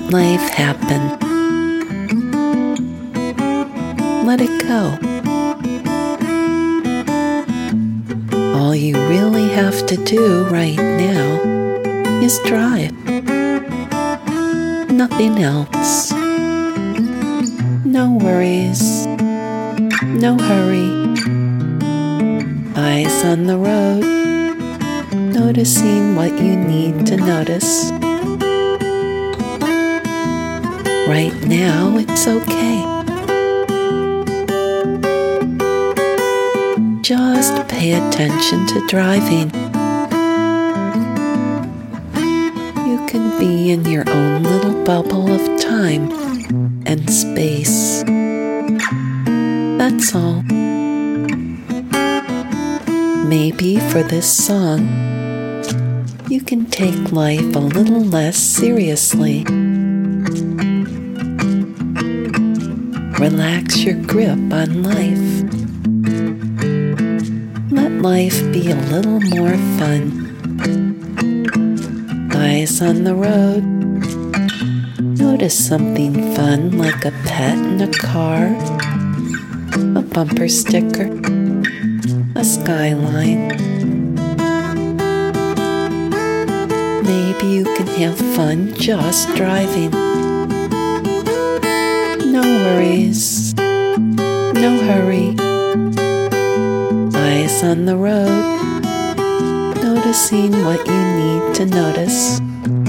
life happen. Let it go. All you really have to do right now is drive. Nothing else. No worries. No hurry. Eyes on the road, noticing what you need to notice. Right now, it's okay. Just pay attention to driving. You can be in your own little bubble of time and space. That's all. Maybe for this song, you can take life a little less seriously. Relax your grip on life. Let life be a little more fun. Eyes on the road. Notice something fun like a pet in a car, a bumper sticker, a skyline. Maybe you can have fun just driving. No worries, no hurry. Eyes on the road, noticing what you need to notice.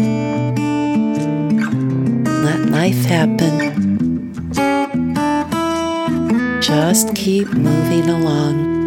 Let life happen. Just keep moving along.